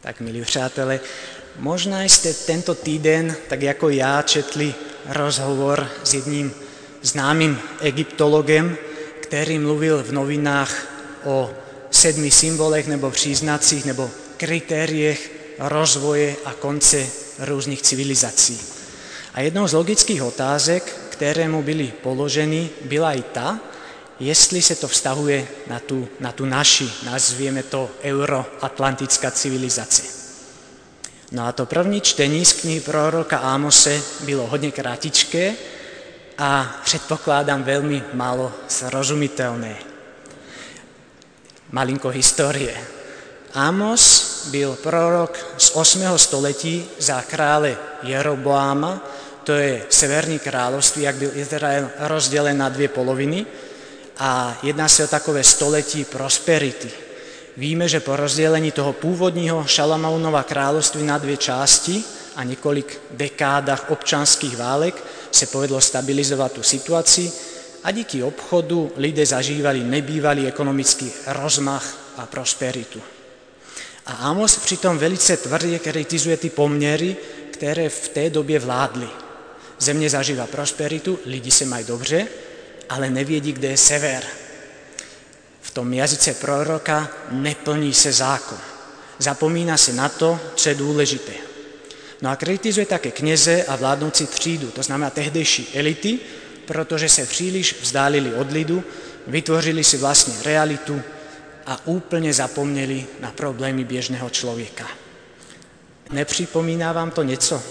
Tak, milí přátelé, možná jste tento týden, tak jako já, četli rozhovor s jedním známým egyptologem, který mluvil v novinách o 7 symbolech nebo příznacích nebo kritériích rozvoje a konce různých civilizací. A jednou z logických otázek, které mu byly položeny, byla i ta, jestli se to vztahuje na tu naši, nazvěme to euroatlantická civilizace. No a to první čtení z knihy proroka Ámose bylo hodně kratičké a předpokládám velmi málo srozumitelné. Malinko historie. Ámos byl prorok z 8. století za krále Jeroboáma, to je severní království, jak byl Izrael rozdělen na 2 poloviny, a jedná se o takové století prosperity. Víme, že po rozdělení toho původního Šalamounova království na 2 části a několik dekádách občanských válek se povedlo stabilizovat tu situaci a díky obchodu lidé zažívali nebývalý ekonomický rozmach a prosperitu. A Ámos přitom velice tvrdě kritizuje ty poměry, které v té době vládly. Země zažívá prosperitu, lidi se mají dobře, ale nevědí, kde je sever. V tom jazyce proroka neplní se zákon. Zapomíná se na to, co je důležité. No a kritizuje také kněze a vládnoucí třídu, to znamená tehdejší elity, protože se příliš vzdálili od lidu, vytvořili si vlastní realitu a úplně zapomněli na problémy běžného člověka. Nepřipomíná vám to něco?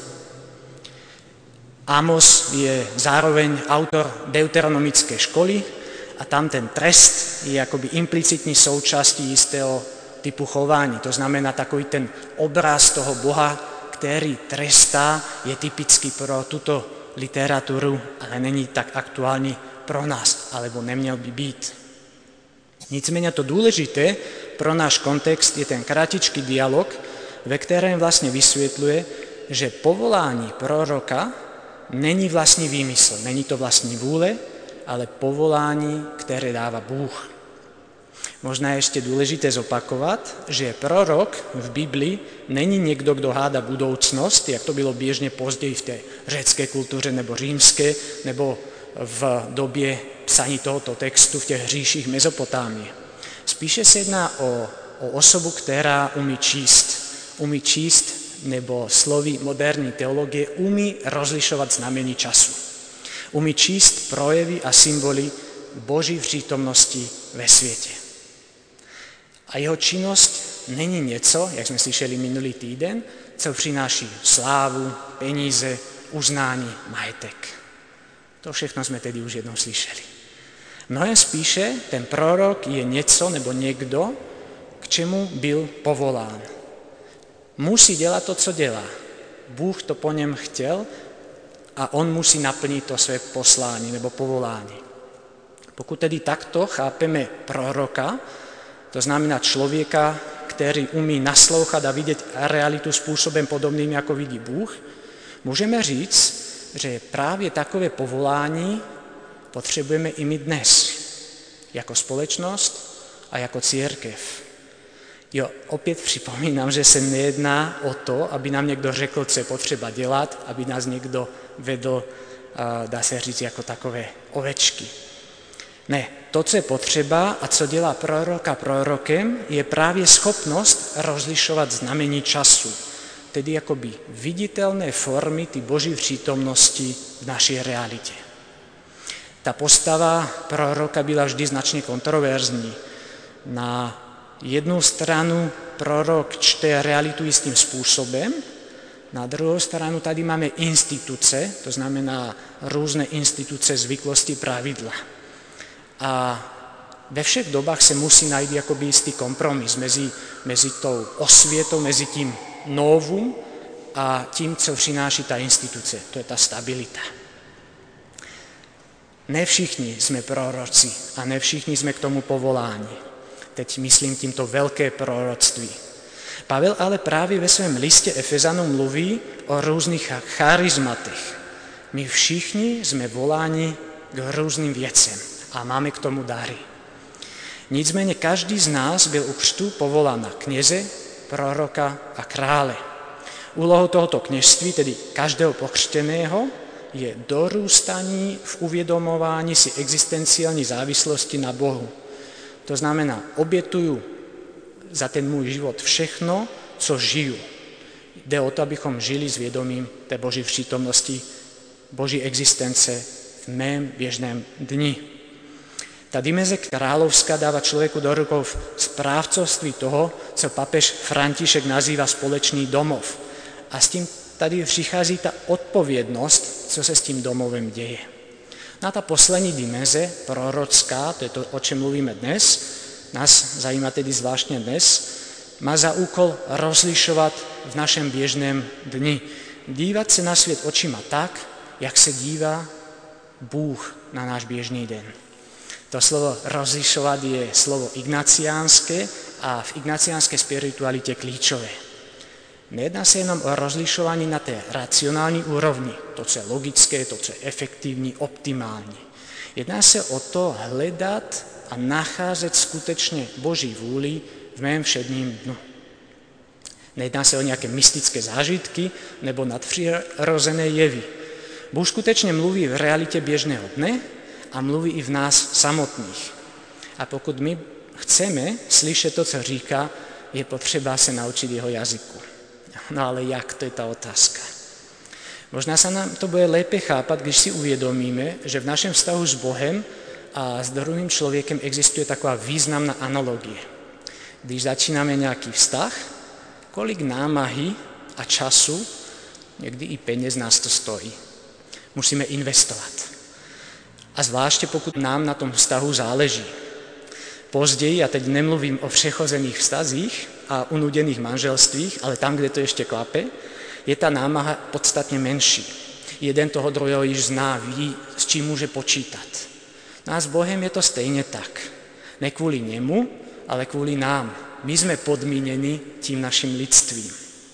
Ámos je zároveň autor deuteronomické školy a tam ten trest je jakoby implicitní součástí jistého typu chování. To znamená takový ten obraz toho Boha, který trestá, je typický pro tuto literaturu, ale není tak aktuální pro nás, alebo neměl by být. Nicméně to důležité pro náš kontext je ten kratičký dialog, ve kterém vlastně vysvětluje, že povolání proroka není vlastní výmysl, není to vlastní vůle, ale povolání, které dává Bůh. Možná je ještě důležité zopakovat, že prorok v Biblii není někdo, kdo hádá budoucnost, jak to bylo běžně později v té řecké kultuře nebo římské, nebo v době psaní tohoto textu v těch říších Mezopotámie. Spíše se jedná o osobu, která umí číst, nebo slovy moderní teologie, umí rozlišovat znamení času. Umí číst projevy a symboly Boží přítomnosti ve světě. A jeho činnost není něco, jak jsme slyšeli minulý týden, co přináší slávu, peníze, uznání, majetek. To všechno jsme tedy už jednou slyšeli. Mnohem spíše ten prorok je něco nebo někdo, k čemu byl povolán. Musí dělat to, co dělá. Bůh to po něm chtěl a on musí naplnit to své poslání nebo povolání. Pokud tedy takto chápeme proroka, to znamená člověka, který umí naslouchat a vidět realitu způsobem podobným, jako vidí Bůh, můžeme říct, že právě takové povolání potřebujeme i my dnes, jako společnost a jako církev. Jo, opět připomínám, že se nejedná o to, aby nám někdo řekl, co je potřeba dělat, aby nás někdo vedl, dá se říct, jako takové ovečky. Ne, to, co je potřeba a co dělá proroka prorokem, je právě schopnost rozlišovat znamení času, tedy jakoby viditelné formy ty Boží přítomnosti v naší realitě. Ta postava proroka byla vždy značně kontroverzní. Na jednu stranu prorok čte realitu jistým způsobem, na druhou stranu tady máme instituce, to znamená různé instituce, zvyklosti, pravidla. A ve všech dobách se musí najít jakoby jistý kompromis mezi tou osvětou, mezi tím novum a tím, co přináší ta instituce, to je ta stabilita. Ne všichni jsme proroci a ne všichni jsme k tomu povoláni. Teď myslím tímto velké proroctví. Pavel ale právě ve svém listě Efezanům mluví o různých charizmatech. My všichni jsme voláni k různým věcem a máme k tomu dary. Nicméně každý z nás byl u křtu povolán na kněze, proroka a krále. Úlohou tohoto kněžství, tedy každého pokřtěného, je dorůstaní v uvědomování si existenciální závislosti na Bohu. To znamená, obětuju za ten můj život všechno, co žiju. Jde o to, abychom žili s vědomím té Boží přítomnosti, Boží existence v mém běžném dni. Ta dimenze královská dává člověku do rukou správcovství toho, co papež František nazývá společný domov. A s tím tady přichází ta odpovědnost, co se s tím domovem děje. Na ta poslední dimenze, prorocká, to je to, o čem mluvíme dnes, nás zajímá tedy zvláštně dnes, má za úkol rozlišovat v našem běžném dni. Dívat se na svět očima tak, jak se dívá Bůh na náš běžný den. To slovo rozlišovat je slovo ignaciánské a v ignaciánské spiritualitě klíčové. Nejedná se jenom o rozlišování na té racionální úrovni, to, co je logické, to, co je efektivní, optimální. Jedná se o to hledat a nacházet skutečně Boží vůli v mém všedním dnu. Nejedná se o nějaké mystické zážitky nebo nadpřirozené jevy. Bůh skutečně mluví v realitě běžného dne a mluví i v nás samotných. A pokud my chceme slyšet to, co říká, je potřeba se naučit jeho jazyku. No ale jak, to je ta otázka. Možná se nám to bude lépe chápat, když si uvědomíme, že v našem vztahu s Bohem a s druhým člověkem existuje taková významná analogie. Když začínáme nějaký vztah, kolik námahy a času, někdy i peněz nás to stojí. Musíme investovat. A zvláště pokud nám na tom vztahu záleží. Později, a teď nemluvím o přechozených vztazích a unuděných manželstvích, ale tam, kde to ještě klape, je ta námaha podstatně menší. Jeden toho druhého již zná, ví, s čím může počítat. No a s Bohem je to stejně tak. Ne kvůli němu, ale kvůli nám. My jsme podmíněni tím naším lidstvím.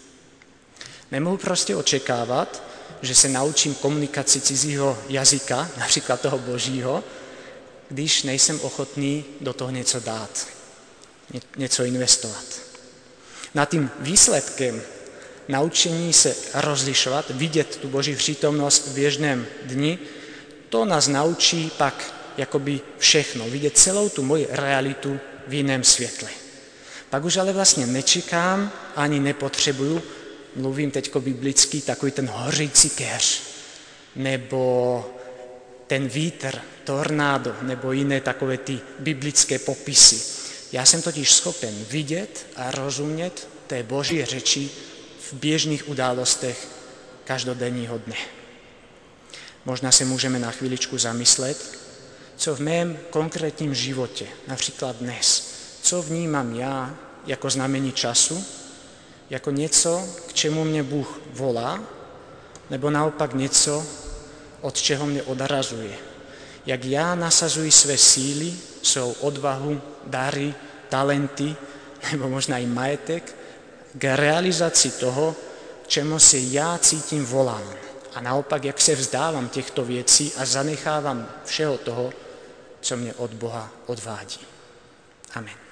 Nemohu prostě očekávat, že se naučím komunikaci cizího jazyka, například toho Božího, když nejsem ochotný do toho něco dát, něco investovat. Na tím výsledkem naučení se rozlišovat, vidět tu Boží přítomnost v běžném dni, to nás naučí pak jakoby všechno, vidět celou tu moji realitu v jiném světle. Pak už ale vlastně nečekám, ani nepotřebuju, mluvím teďko biblicky, takový ten hořící keř, nebo ten vítr, tornádo, nebo jiné takové ty biblické popisy. Já jsem totiž schopen vidět a rozumět té Boží řeči v běžných událostech každodenního dne. Možná se můžeme na chviličku zamyslet, co v mém konkrétním životě, například dnes, co vnímám já jako znamení času, jako něco, k čemu mě Bůh volá, nebo naopak něco, od čeho mě odrazuje. Jak já nasazuji své síly, svou odvahu, dary, talenty, nebo možná i majetek, k realizaci toho, k čemu se já cítím volán. A naopak, jak se vzdávám těchto věcí a zanechávám všeho toho, co mě od Boha odvádí. Amen.